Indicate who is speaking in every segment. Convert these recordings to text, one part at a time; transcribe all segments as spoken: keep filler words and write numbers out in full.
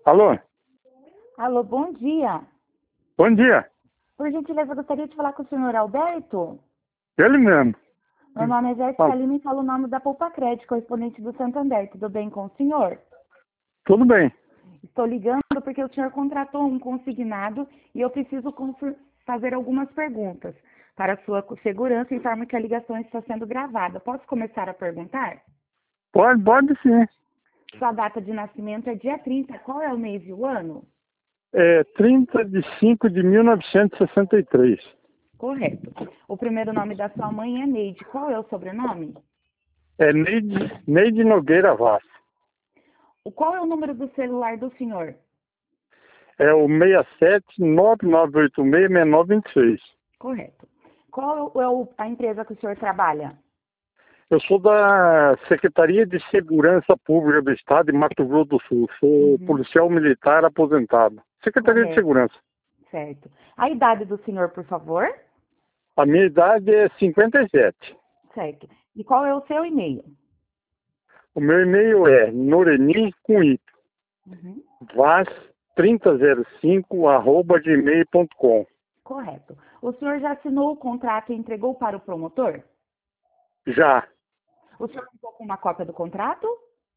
Speaker 1: Alô?
Speaker 2: Alô, bom dia.
Speaker 1: Bom dia.
Speaker 2: Por gentileza, eu gostaria de falar com o senhor Alberto.
Speaker 1: Ele mesmo.
Speaker 2: Meu nome é
Speaker 1: Fala.
Speaker 2: Jéssica Lima e falo o nome da Poupa Crédito, correspondente do Santander. Tudo bem com o senhor?
Speaker 1: Tudo bem.
Speaker 2: Estou ligando porque o senhor contratou um consignado e eu preciso confir- fazer algumas perguntas. Para sua segurança, informo que a ligação está sendo gravada. Posso começar a perguntar?
Speaker 1: Pode, pode sim.
Speaker 2: Sua data de nascimento é dia trinta. Qual é o mês e o ano?
Speaker 1: É trinta de cinco de mil novecentos e sessenta e três.
Speaker 2: Correto. O primeiro nome da sua mãe é Neide. Qual é o sobrenome?
Speaker 1: É Neide, Neide Nogueira Vaz.
Speaker 2: O Qual é o número do celular do senhor?
Speaker 1: É o seis sete nove nove oito seis seis nove dois seis.
Speaker 2: Correto. Qual é o- a empresa que o senhor trabalha?
Speaker 1: Eu sou da Secretaria de Segurança Pública do Estado de Mato Grosso do Sul. Sou
Speaker 2: Uhum.
Speaker 1: policial militar aposentado. Secretaria de
Speaker 2: Correto.
Speaker 1: Segurança.
Speaker 2: Certo. A idade do senhor, por favor?
Speaker 1: A minha idade é cinquenta e sete.
Speaker 2: Certo. E qual é o seu e-mail?
Speaker 1: O meu e-mail é noreni com i,
Speaker 2: Uhum.
Speaker 1: vaz trinta zero cinco arroba gmail ponto com.
Speaker 2: Correto. O senhor já assinou o contrato e entregou para o promotor?
Speaker 1: Já.
Speaker 2: O senhor ficou com uma cópia do contrato?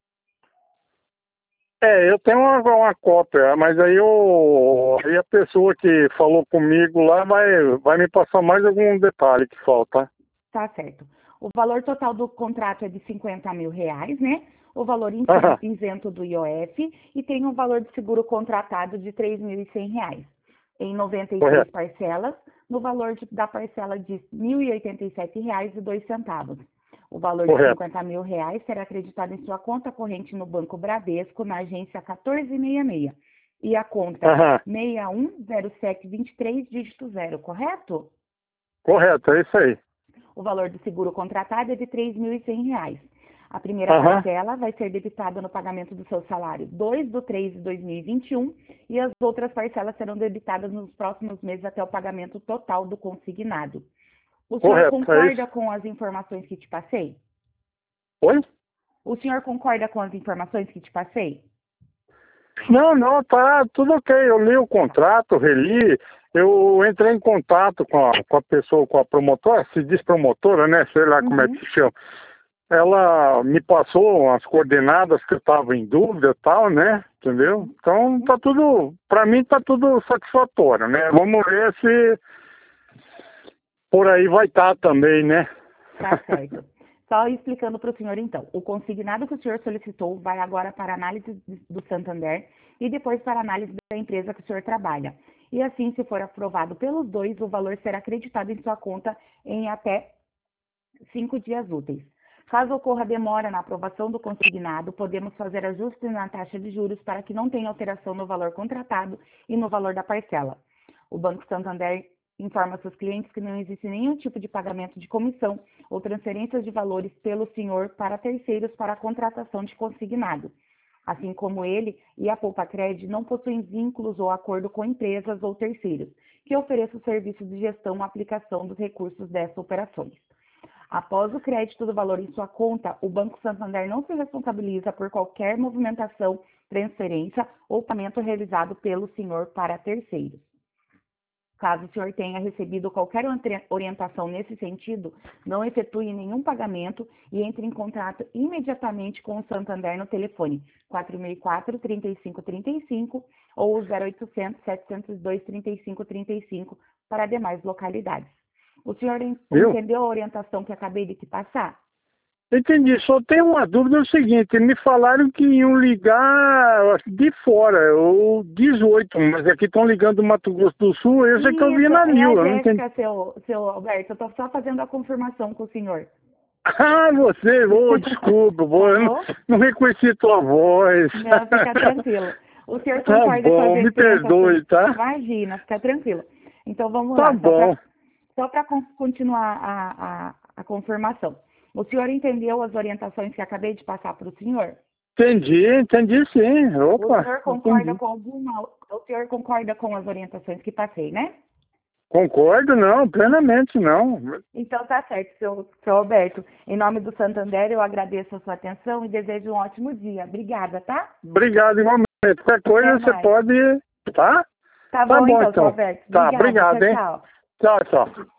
Speaker 1: É, eu tenho uma, uma cópia, mas aí, eu, aí a pessoa que falou comigo lá vai, vai me passar mais algum detalhe que falta.
Speaker 2: Tá certo. O valor total do contrato é de cinquenta mil reais, né? O valor isen-
Speaker 1: Aham,
Speaker 2: isento do I O F e tem um valor de seguro contratado de três mil e cem reais. Em noventa e seis
Speaker 1: correto,
Speaker 2: parcelas, no valor de- da parcela de mil e oitenta e sete reais e dois centavos. O valor de
Speaker 1: correto.
Speaker 2: cinquenta mil reais será acreditado em sua conta corrente no Banco Bradesco, na agência quatorze sessenta e seis. E a conta
Speaker 1: Aham,
Speaker 2: seis um zero sete dois três, dígito zero, correto?
Speaker 1: correto, é isso aí.
Speaker 2: O valor do seguro contratado é de três mil e cem reais. A primeira
Speaker 1: Aham,
Speaker 2: parcela vai ser debitada no pagamento do seu salário dois de três de dois mil e vinte e um e as outras parcelas serão debitadas nos próximos meses até o pagamento total do consignado. O senhor
Speaker 1: correto, é isso.
Speaker 2: concorda com as informações que te passei?
Speaker 1: Oi?
Speaker 2: O senhor concorda com as informações que te passei?
Speaker 1: Não, não, tá tudo ok. Eu li o contrato, reli, eu entrei em contato com a, com a pessoa, com a promotora, se diz promotora, né? Sei lá como é
Speaker 2: Uhum.
Speaker 1: que se chama. Ela me passou as coordenadas que eu estava em dúvida e tal, né? Entendeu? Então tá tudo, para mim tá tudo satisfatório, né? Vamos ver se por aí vai estar também, né?
Speaker 2: Tá certo. Só explicando para o senhor, então. O consignado que o senhor solicitou vai agora para análise do Santander e depois para análise da empresa que o senhor trabalha. E assim, se for aprovado pelos dois, o valor será acreditado em sua conta em até cinco dias úteis. Caso ocorra demora na aprovação do consignado, podemos fazer ajustes na taxa de juros para que não tenha alteração no valor contratado e no valor da parcela. O Banco Santander informa seus clientes que não existe nenhum tipo de pagamento de comissão ou transferências de valores pelo senhor para terceiros para a contratação de consignado. Assim como ele e a Poupa Crédito não possuem vínculos ou acordo com empresas ou terceiros que ofereçam serviços de gestão ou aplicação dos recursos dessas operações. Após o crédito do valor em sua conta, o Banco Santander não se responsabiliza por qualquer movimentação, transferência ou pagamento realizado pelo senhor para terceiros. Caso o senhor tenha recebido qualquer orientação nesse sentido, não efetue nenhum pagamento e entre em contato imediatamente com o Santander no telefone quatro seis quatro, três cinco três cinco ou zero oitocentos, sete zero dois, três cinco três cinco para demais localidades. O senhor
Speaker 1: Viu?
Speaker 2: entendeu a orientação que acabei de te passar?
Speaker 1: Entendi, só tenho uma dúvida, é o seguinte, me falaram que iam ligar eu acho, de fora, ou dezoito, mas aqui estão ligando do Mato Grosso do Sul, esse é que eu vi
Speaker 2: Isso,
Speaker 1: na
Speaker 2: é a
Speaker 1: Nil, eu não entendi.
Speaker 2: Jéssica, seu, seu Alberto. Eu estou só fazendo a confirmação com o senhor.
Speaker 1: Ah, você, oh, desculpa, vou,
Speaker 2: Tá
Speaker 1: eu não,
Speaker 2: bom?
Speaker 1: não reconheci tua voz.
Speaker 2: Não, fica tranquilo. O senhor
Speaker 1: Tá
Speaker 2: concorda com as
Speaker 1: bom, me
Speaker 2: informações?
Speaker 1: perdoe, tá?
Speaker 2: Imagina, fica tranquilo. Então vamos
Speaker 1: Tá
Speaker 2: lá, só
Speaker 1: bom.
Speaker 2: para só para continuar a, a, a confirmação. O senhor entendeu as orientações que acabei de passar para o senhor?
Speaker 1: Entendi, entendi sim.
Speaker 2: O
Speaker 1: Opa,
Speaker 2: senhor concorda
Speaker 1: entendi.
Speaker 2: com alguma, o senhor concorda com as orientações que passei, né?
Speaker 1: Concordo, não, plenamente não.
Speaker 2: Então tá certo, seu, seu Alberto. Em nome do Santander, eu agradeço a sua atenção e desejo um ótimo dia. Obrigada, tá?
Speaker 1: Obrigado, igualmente. Qualquer coisa
Speaker 2: Até
Speaker 1: você
Speaker 2: mais.
Speaker 1: pode, tá?
Speaker 2: Tá bom,
Speaker 1: Tá bom,
Speaker 2: então,
Speaker 1: então.
Speaker 2: Roberto.
Speaker 1: Tá,
Speaker 2: Obrigada.
Speaker 1: obrigado,
Speaker 2: Tchau,
Speaker 1: hein?
Speaker 2: tchau.
Speaker 1: Tchau, tchau.